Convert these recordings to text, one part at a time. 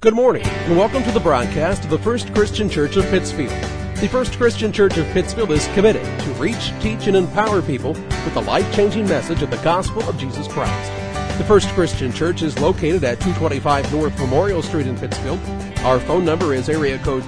Good morning, and welcome to the broadcast of the First Christian Church of Pittsfield. The First Christian Church of Pittsfield is committed to reach, teach, and empower people with the life-changing message of the gospel of Jesus Christ. The First Christian Church is located at 225 North Memorial Street in Pittsfield. Our phone number is area code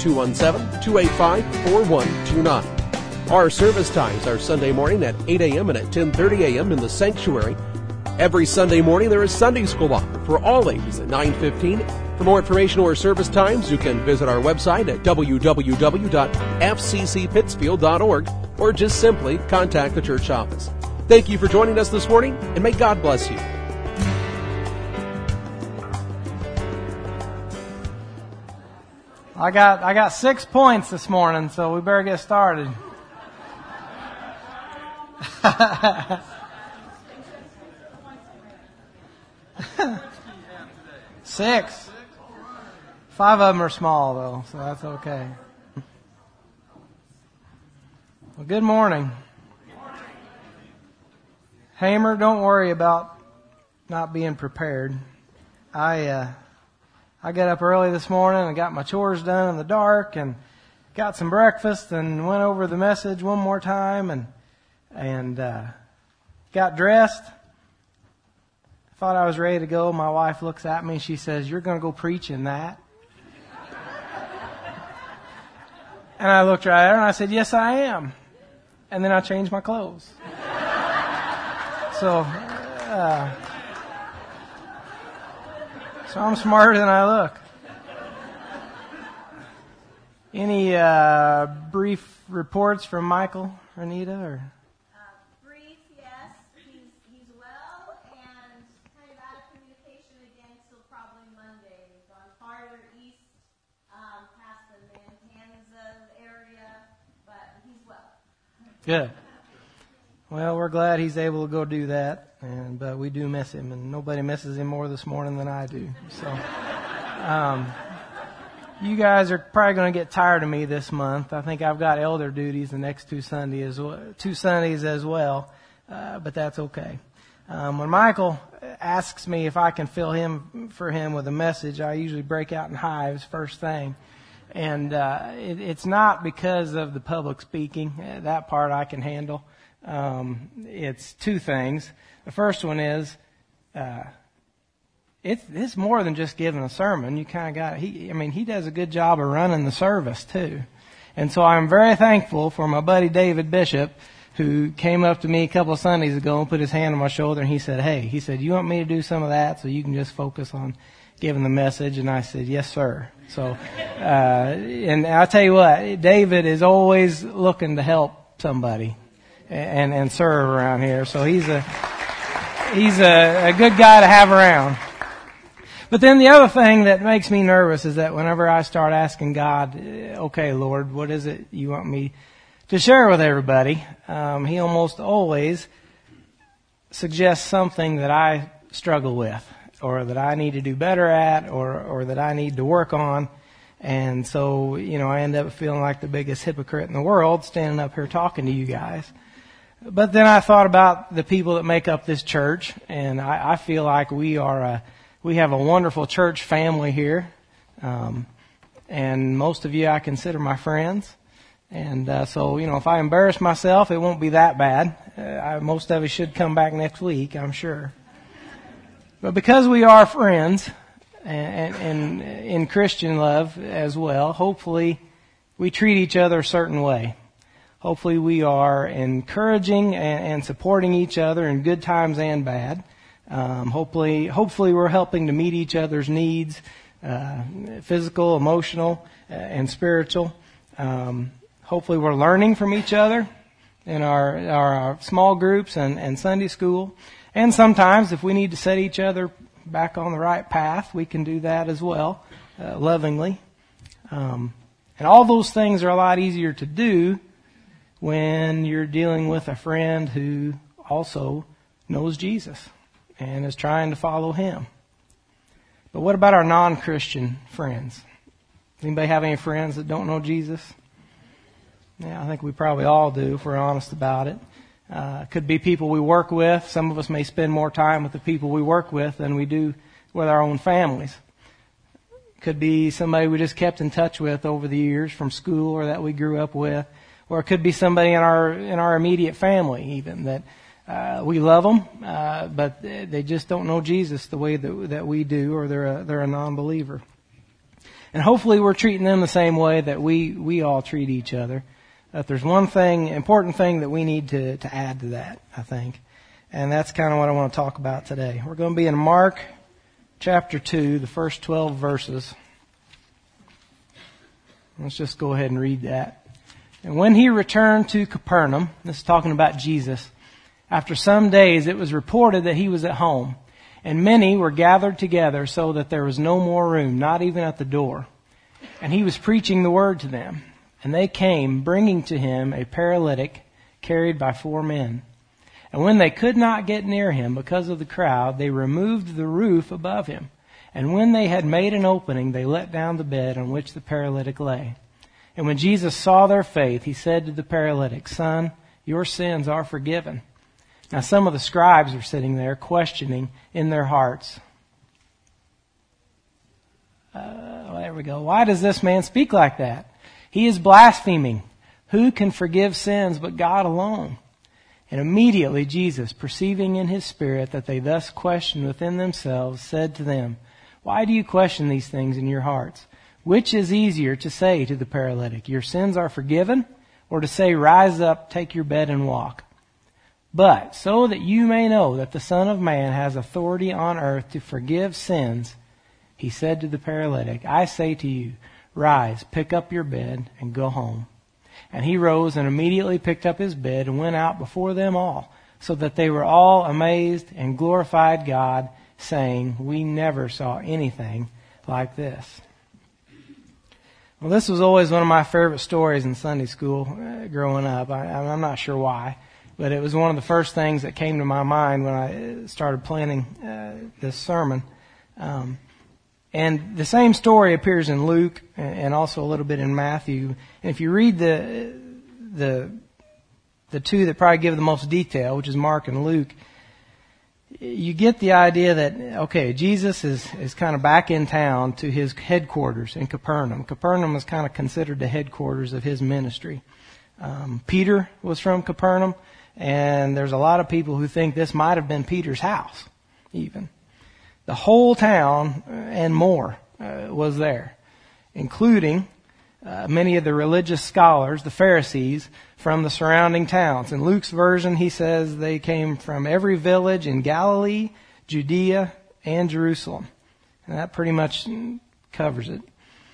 217-285-4129. Our service times are Sunday morning at 8 a.m. and at 10:30 a.m. in the sanctuary. Every Sunday morning there is Sunday school offered for all ages at 9:15. For more information or service times, you can visit our website at www.fccpittsfield.org or just simply contact the church office. Thank you for joining us this morning, and may God bless you. I got 6 points this morning, so we better get started. Six. 5 of them are small, though, so that's okay. Well, good morning. Hamer, don't worry about not being prepared. I got up early this morning and got my chores done in the dark and got some breakfast and went over the message one more time and got dressed. Thought I was ready to go. My wife looks at me and she says, "You're going to go preach in that?" And I looked right at her and I said, "Yes, I am." And then I changed my clothes. So I'm smarter than I look. Any brief reports from Michael, Renita, or? Brief, yes. He's well and kind of out of communication again till probably Monday. He's gone farther east, past the Mantanza area, but he's well. Good. Well, we're glad he's able to go do that, but we do miss him, and nobody misses him more this morning than I do. So, you guys are probably going to get tired of me this month. I think I've got elder duties the next two Sundays as well, but that's okay. When Michael asks me if I can fill for him with a message, I usually break out in hives first thing. And it's not because of the public speaking. That part I can handle. It's two things. The first one is it's more than just giving a sermon. You kind of got he does a good job of running the service too. And so I'm very thankful for my buddy David Bishop, who came up to me a couple of Sundays ago and put his hand on my shoulder and he said, "You want me to do some of that so you can just focus on giving the message?" And I said, "Yes, sir." So, and I'll tell you what, David is always looking to help somebody and serve around here. So he's a good guy to have around. But then the other thing that makes me nervous is that whenever I start asking God, "Okay, Lord, what is it you want me to share with everybody?" He almost always suggests something that I struggle with, or that I need to do better at, or that I need to work on. And so, I end up feeling like the biggest hypocrite in the world standing up here talking to you guys. But then I thought about the people that make up this church, and I feel like we have a wonderful church family here. And most of you I consider my friends. And so, if I embarrass myself, it won't be that bad. Most of you should come back next week, I'm sure. But because we are friends, and in Christian love as well, hopefully we treat each other a certain way. Hopefully we are encouraging and supporting each other in good times and bad. Hopefully we're helping to meet each other's needs, physical, emotional, and spiritual. Hopefully we're learning from each other in our small groups and Sunday school. And sometimes if we need to set each other back on the right path, we can do that as well, lovingly. And all those things are a lot easier to do when you're dealing with a friend who also knows Jesus and is trying to follow Him. But what about our non-Christian friends? Anybody have any friends that don't know Jesus? Yeah, I think we probably all do if we're honest about it. Could be people we work with. Some of us may spend more time with the people we work with than we do with our own families. Could be somebody we just kept in touch with over the years from school or that we grew up with. Or it could be somebody in our immediate family even that we love them, but they just don't know Jesus the way that we do, or they're a non-believer. And hopefully we're treating them the same way that we all treat each other. But there's one important thing that we need to add to that, I think. And that's kind of what I want to talk about today. We're going to be in Mark chapter 2, the first 12 verses. Let's just go ahead and read that. And when he returned to Capernaum, this is talking about Jesus, after some days it was reported that he was at home, and many were gathered together so that there was no more room, not even at the door. And he was preaching the word to them. And they came, bringing to him a paralytic carried by 4 men. And when they could not get near him because of the crowd, they removed the roof above him. And when they had made an opening, they let down the bed on which the paralytic lay. And when Jesus saw their faith, he said to the paralytic, "Son, your sins are forgiven." Now some of the scribes were sitting there, questioning in their hearts. There we go. Why does this man speak like that? He is blaspheming. Who can forgive sins but God alone? And immediately Jesus, perceiving in his spirit that they thus questioned within themselves, said to them, "Why do you question these things in your hearts? Which is easier to say to the paralytic, 'Your sins are forgiven,' or to say, 'Rise up, take your bed and walk'? But so that you may know that the Son of Man has authority on earth to forgive sins," he said to the paralytic, "I say to you, rise, pick up your bed, and go home." And he rose and immediately picked up his bed and went out before them all, so that they were all amazed and glorified God, saying, "We never saw anything like this." Well, this was always one of my favorite stories in Sunday school growing up. I'm not sure why, but it was one of the first things that came to my mind when I started planning this sermon. And the same story appears in Luke and also a little bit in Matthew. And if you read the two that probably give the most detail, which is Mark and Luke, you get the idea that, okay, Jesus is kind of back in town to his headquarters in Capernaum. Capernaum is kind of considered the headquarters of his ministry. Peter was from Capernaum, and there's a lot of people who think this might have been Peter's house, even. The whole town and more was there, including many of the religious scholars, the Pharisees, from the surrounding towns. In Luke's version, he says they came from every village in Galilee, Judea, and Jerusalem. And that pretty much covers it.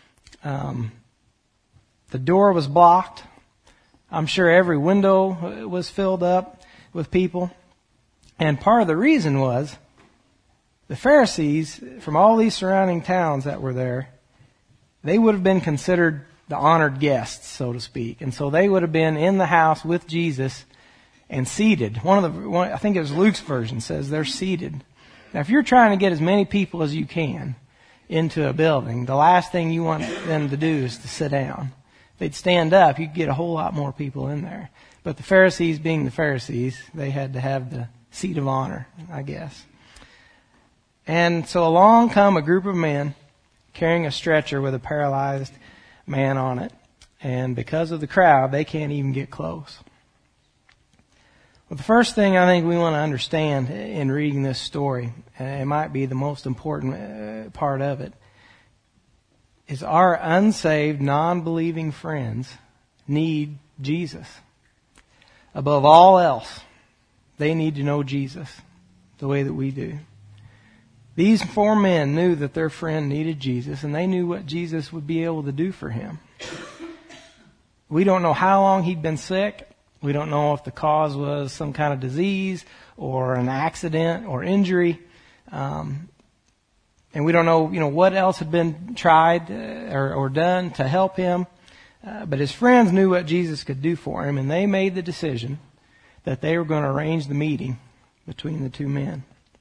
The door was blocked. I'm sure every window was filled up with people. And part of the reason was the Pharisees from all these surrounding towns that were there, they would have been considered the honored guests, so to speak. And so they would have been in the house with Jesus and seated. I think it was Luke's version says they're seated. Now, if you're trying to get as many people as you can into a building, the last thing you want them to do is to sit down. If they'd stand up, you'd get a whole lot more people in there. But the Pharisees being the Pharisees, they had to have the seat of honor, I guess. And so along come a group of men carrying a stretcher with a paralyzed man on it. And because of the crowd, they can't even get close. Well, the first thing I think we want to understand in reading this story, and it might be the most important part of it, is our unsaved, non-believing friends need Jesus. Above all else, they need to know Jesus the way that we do. These 4 men knew that their friend needed Jesus, and they knew what Jesus would be able to do for him. We don't know how long he'd been sick. We don't know if the cause was some kind of disease or an accident or injury. And we don't know, what else had been tried or done to help him. But his friends knew what Jesus could do for him, and they made the decision that they were going to arrange the meeting between the 2 men.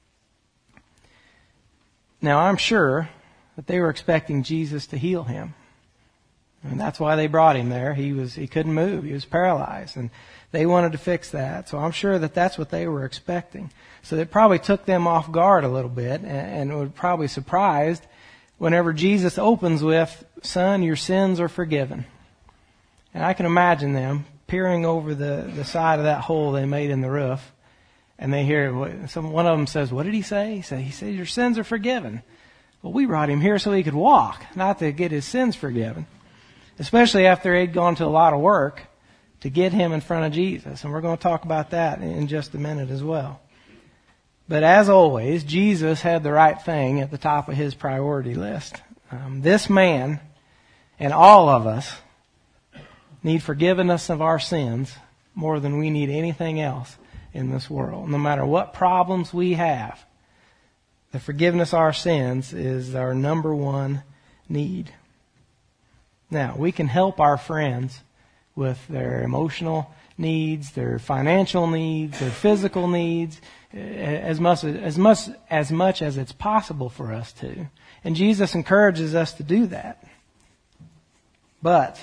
Now, I'm sure that they were expecting Jesus to heal him. And that's why they brought him there. He couldn't move. He was paralyzed. And they wanted to fix that. So I'm sure that that's what they were expecting. So it probably took them off guard a little bit and were probably surprised whenever Jesus opens with, "Son, your sins are forgiven." And I can imagine them peering over the side of that hole they made in the roof, and they hear one of them says, "What did he say?" He said, "Your sins are forgiven." Well, we brought him here so he could walk, not to get his sins forgiven. Especially after they'd gone to a lot of work to get him in front of Jesus. And we're going to talk about that in just a minute as well. But as always, Jesus had the right thing at the top of his priority list. This man and all of us need forgiveness of our sins more than we need anything else in this world. No matter what problems we have, the forgiveness of our sins is our number one need. Now, we can help our friends with their emotional needs, their financial needs, their physical needs, as much as it's possible for us to. And Jesus encourages us to do that. But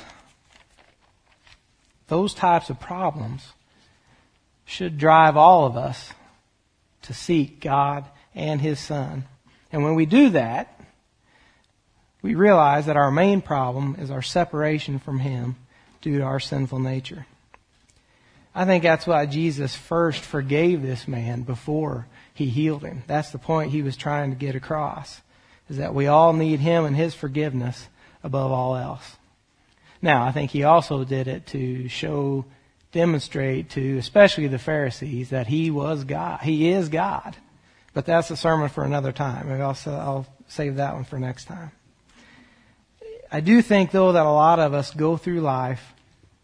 those types of problems should drive all of us to seek God and His Son. And when we do that, we realize that our main problem is our separation from Him due to our sinful nature. I think that's why Jesus first forgave this man before He healed him. That's the point He was trying to get across, is that we all need Him and His forgiveness above all else. Now, I think He also did it to demonstrate to especially the Pharisees that He was God. He is God. But that's a sermon for another time. Maybe I'll save that one for next time. I do think, though, that a lot of us go through life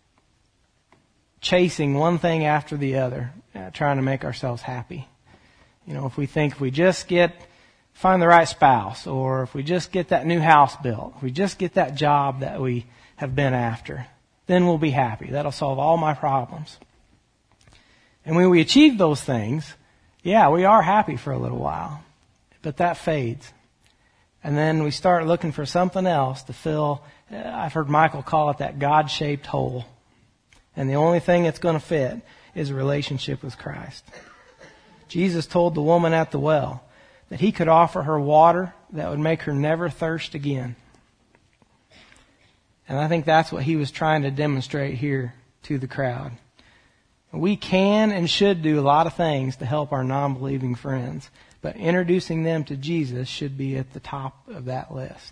chasing one thing after the other, trying to make ourselves happy. You know, if we just find the right spouse, or if we just get that new house built, if we just get that job that we have been after, then we'll be happy. That'll solve all my problems. And when we achieve those things, yeah, we are happy for a little while, but that fades. And then we start looking for something else to fill, I've heard Michael call it that God-shaped hole. And the only thing that's going to fit is a relationship with Christ. Jesus told the woman at the well that He could offer her water that would make her never thirst again. And I think that's what He was trying to demonstrate here to the crowd. We can and should do a lot of things to help our non-believing friends, but introducing them to Jesus should be at the top of that list.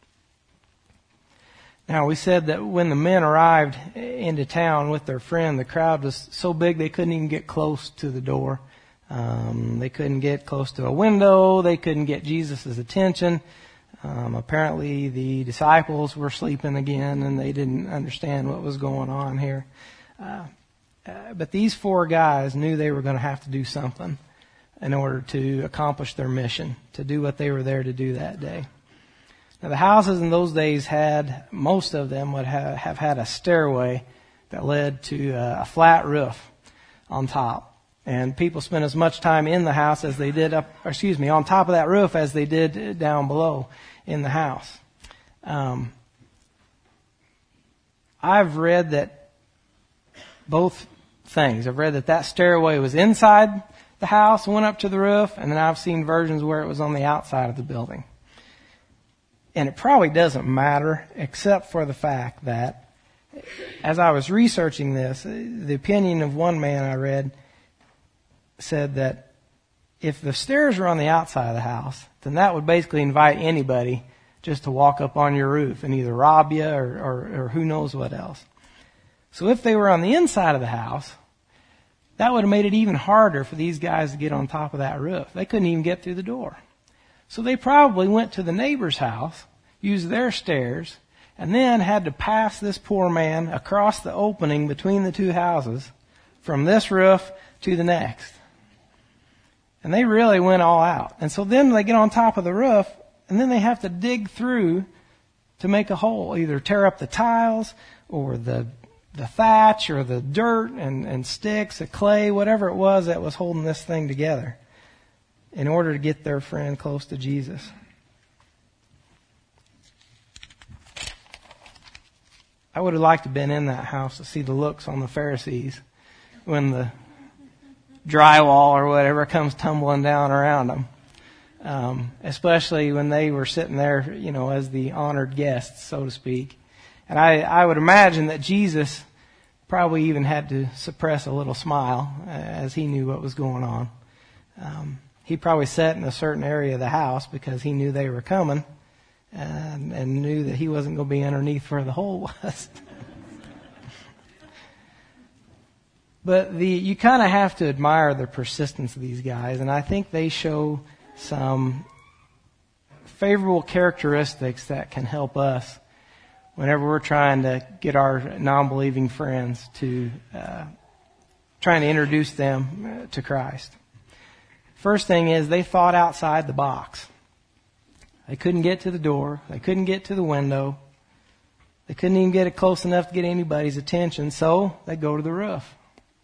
Now, we said that when the men arrived into town with their friend, the crowd was so big they couldn't even get close to the door. They couldn't get close to a window. They couldn't get Jesus' attention. Apparently, the disciples were sleeping again, and they didn't understand what was going on here. But these four guys knew they were going to have to do something in order to accomplish their mission, to do what they were there to do that day. Now, the houses in those days most of them would have had a stairway that led to a flat roof on top. And people spent as much time in the house as they did on top of that roof as they did down below in the house. I've read that both things. I've read that stairway was inside the house, went up to the roof, and then I've seen versions where it was on the outside of the building. And it probably doesn't matter, except for the fact that, as I was researching this, the opinion of one man I read said that if the stairs were on the outside of the house, then that would basically invite anybody just to walk up on your roof and either rob you or who knows what else. So if they were on the inside of the house, that would have made it even harder for these guys to get on top of that roof. They couldn't even get through the door. So they probably went to the neighbor's house, used their stairs, and then had to pass this poor man across the opening between the two houses from this roof to the next. And they really went all out. And so then they get on top of the roof, and then they have to dig through to make a hole, either tear up the tiles or the thatch or the dirt and sticks, the clay, whatever it was that was holding this thing together, in order to get their friend close to Jesus. I would have liked to have been in that house to see the looks on the Pharisees when the drywall or whatever comes tumbling down around them. especially when they were sitting there, as the honored guests, so to speak. And I would imagine that Jesus probably even had to suppress a little smile as he knew what was going on. He probably sat in a certain area of the house because he knew they were coming and knew that he wasn't going to be underneath where the hole was. But you kind of have to admire the persistence of these guys, and I think they show some favorable characteristics that can help us whenever we're trying to get our non-believing friends to trying to introduce them to Christ. First thing is they thought outside the box. They couldn't get to the door. They couldn't get to the window. They couldn't even get it close enough to get anybody's attention, so they go to the roof.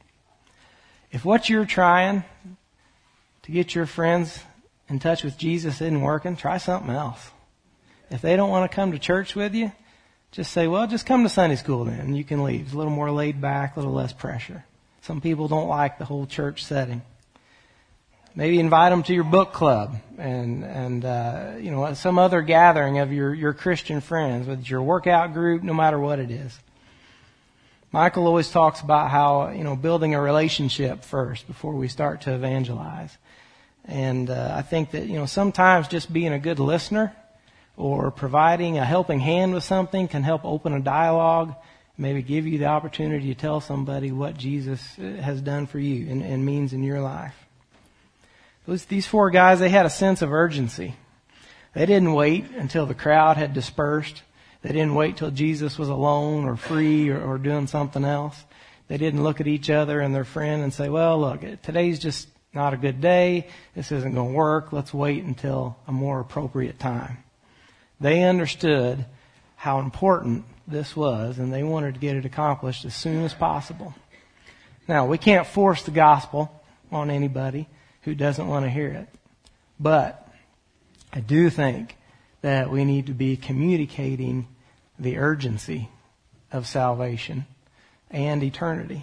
If what you're trying to get your friends in touch with Jesus isn't working, try something else. If they don't want to come to church with you, just say, well, just come to Sunday school then, and you can leave. It's a little more laid back, a little less pressure. Some people don't like the whole church setting. Maybe invite them to your book club and some other gathering of your Christian friends, whether it's your workout group, no matter what it is. Michael always talks about how, building a relationship first before we start to evangelize. And I think that, sometimes just being a good listener or providing a helping hand with something can help open a dialogue, maybe give you the opportunity to tell somebody what Jesus has done for you and means in your life. These four guys, they had a sense of urgency. They didn't wait until the crowd had dispersed. They didn't wait till Jesus was alone or free or doing something else. They didn't look at each other and their friend and say, well, look, today's just not a good day. This isn't going to work. Let's wait until a more appropriate time. They understood how important this was, and they wanted to get it accomplished as soon as possible. Now, we can't force the gospel on anybody who doesn't want to hear it. But I do think that we need to be communicating the urgency of salvation and eternity.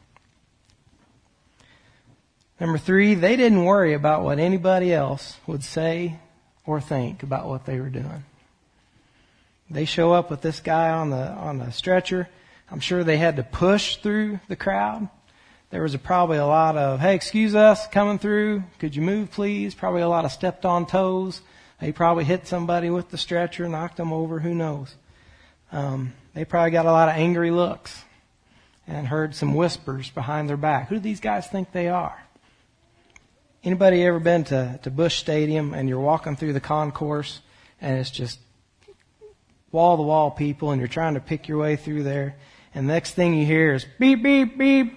Number 3, they didn't worry about what anybody else would say or think about what they were doing. They show up with this guy on the stretcher. I'm sure they had to push through the crowd. There was probably a lot of, hey, excuse us, coming through. Could you move, please? Probably a lot of stepped on toes. They probably hit somebody with the stretcher, knocked them over, who knows. They probably got a lot of angry looks and heard some whispers behind their back. Who do these guys think they are? Anybody ever been to Busch Stadium and you're walking through the concourse and it's just wall-to-wall people and you're trying to pick your way through there, and the next thing you hear is beep, beep, beep.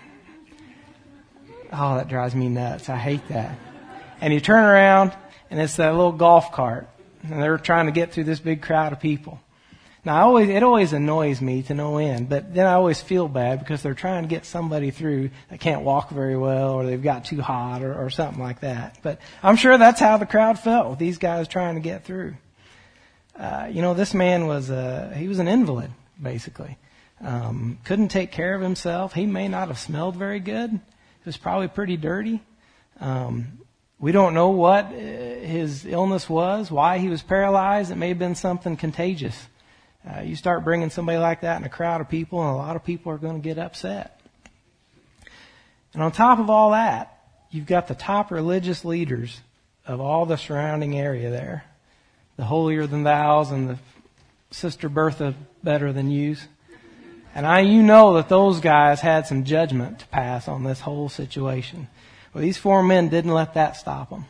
Oh, that drives me nuts. I hate that. And you turn around and it's that little golf cart and they're trying to get through this big crowd of people. Now, it always annoys me to no end, but then I always feel bad because they're trying to get somebody through that can't walk very well, or they've got too hot, or something like that. But I'm sure that's how the crowd felt with these guys trying to get through. This man he was an invalid, basically. Couldn't take care of himself. He may not have smelled very good. It was probably pretty dirty. We don't know what his illness was, why he was paralyzed. It may have been something contagious. You start bringing somebody like that in a crowd of people, and a lot of people are going to get upset. And on top of all that, you've got the top religious leaders of all the surrounding area there. The holier than thous and the Sister Bertha better than yous. And you know that those guys had some judgment to pass on this whole situation. Well, these 4 men didn't let that stop them.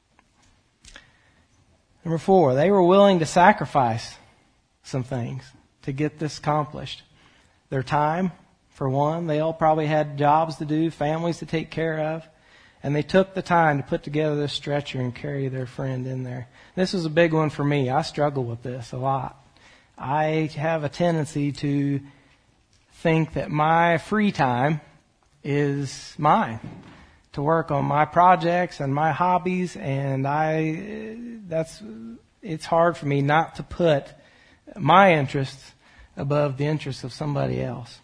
Number 4, they were willing to sacrifice some things to get this accomplished. Their time, for one. They all probably had jobs to do, families to take care of. And they took the time to put together this stretcher and carry their friend in there. This was a big one for me. I struggle with this a lot. I have a tendency to think that my free time is mine, to work on my projects and my hobbies, and it's hard for me not to put my interests above the interests of somebody else.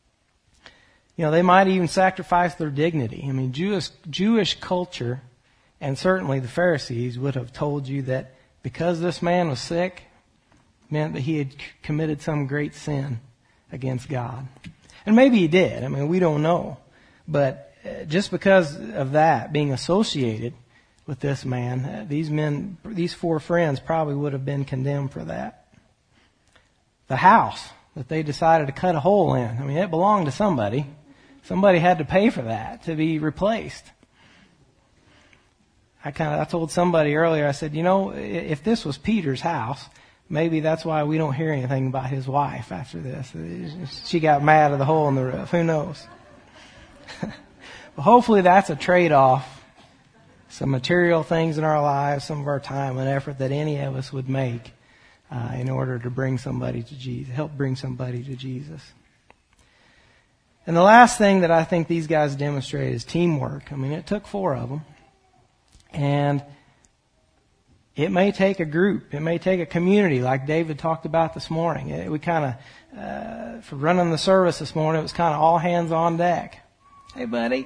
They might even sacrifice their dignity. I mean, Jewish culture And certainly the Pharisees would have told you that because this man was sick meant that he had committed some great sin against God. And maybe he did. I mean, we don't know. But just because of that being associated with this man, these four friends probably would have been condemned for that. The house that they decided to cut a hole in, I mean, it belonged to somebody. Somebody had to pay for that to be replaced. I told somebody earlier, I said, if this was Peter's house, maybe that's why we don't hear anything about his wife after this. She got mad at the hole in the roof. Who knows? Well, hopefully that's a trade-off. Some material things in our lives, some of our time and effort that any of us would make in order to bring somebody to Jesus, help bring somebody to Jesus. And the last thing that I think these guys demonstrated is teamwork. I mean, it took four of them. And it may take a group. It may take a community like David talked about this morning. We kind of, for running the service this morning, it was kind of all hands on deck. Hey, buddy.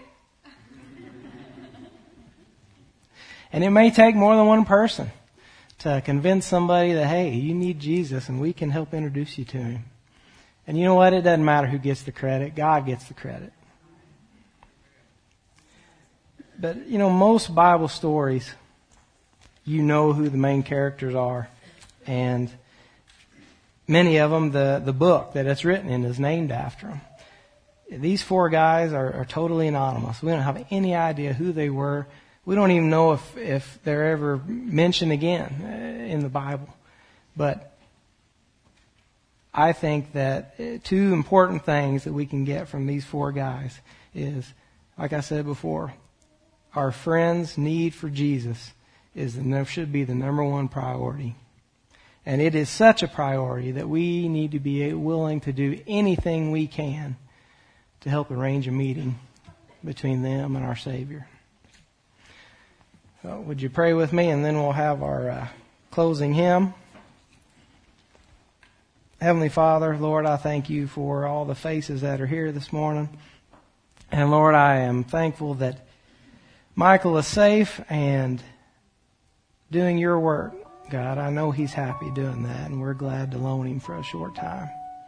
And it may take more than one person to convince somebody that, hey, you need Jesus and we can help introduce you to Him. And you know what? It doesn't matter who gets the credit. God gets the credit. But, most Bible stories, you know who the main characters are. And many of them, the book that it's written in is named after them. These four guys are totally anonymous. We don't have any idea who they were. We don't even know if they're ever mentioned again in the Bible. But I think that two important things that we can get from these four guys is, like I said before, our friends' need for Jesus should be the number one priority. And it is such a priority that we need to be willing to do anything we can to help arrange a meeting between them and our Savior. So would you pray with me, and then we'll have our closing hymn. Heavenly Father, Lord, I thank you for all the faces that are here this morning. And Lord, I am thankful that Michael is safe and doing your work. God, I know he's happy doing that, and we're glad to loan him for a short time.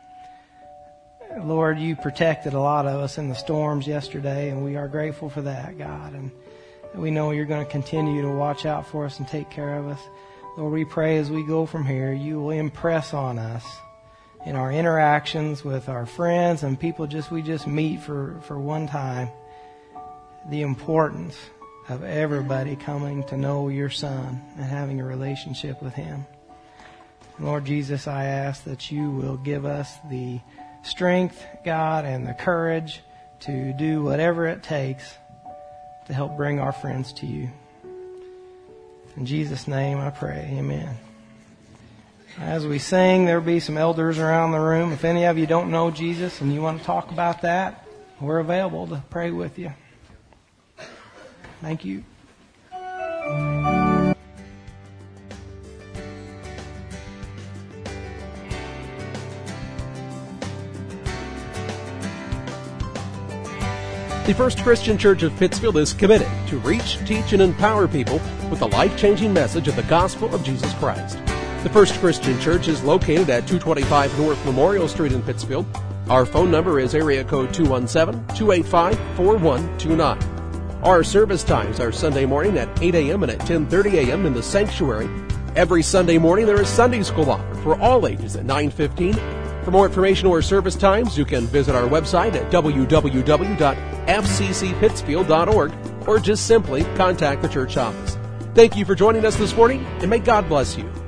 Lord, you protected a lot of us in the storms yesterday, and we are grateful for that, God. And we know you're going to continue to watch out for us and take care of us. Lord, we pray as we go from here, you will impress on us in our interactions with our friends and people we just meet for one time, the importance of everybody coming to know your Son and having a relationship with Him. Lord Jesus, I ask that you will give us the strength, God, and the courage to do whatever it takes to help bring our friends to you. In Jesus' name I pray, amen. As we sing, there will be some elders around the room. If any of you don't know Jesus and you want to talk about that, we're available to pray with you. Thank you. The First Christian Church of Pittsfield is committed to reach, teach, and empower people with the life-changing message of the gospel of Jesus Christ. The First Christian Church is located at 225 North Memorial Street in Pittsfield. Our phone number is area code 217-285-4129. Our service times are Sunday morning at 8 a.m. and at 10:30 a.m. in the sanctuary. Every Sunday morning there is Sunday school offered for all ages at 9:15. For more information or service times, you can visit our website at www.fccpittsfield.org or just simply contact the church office. Thank you for joining us this morning, and may God bless you.